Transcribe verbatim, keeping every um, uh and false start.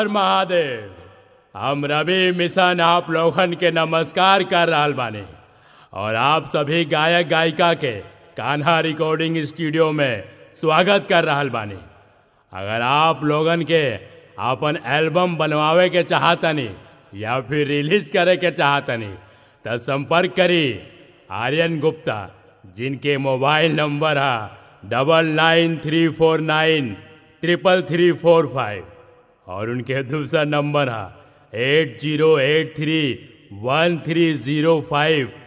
हर महादेव। हम रवि मिशन आप लोगन के नमस्कार कर रहल बानी और आप सभी गायक गायिका के कान्हा रिकॉर्डिंग स्टूडियो में स्वागत कर रहल बानी। अगर आप लोगन के अपन एल्बम बनवावे के चाहतनी या फिर रिलीज करे के चाहतनी तो संपर्क करी आर्यन गुप्ता, जिनके मोबाइल नंबर है double nine three four nine triple three four five और उनके दूसरा नंबर है eight zero eight three one three zero five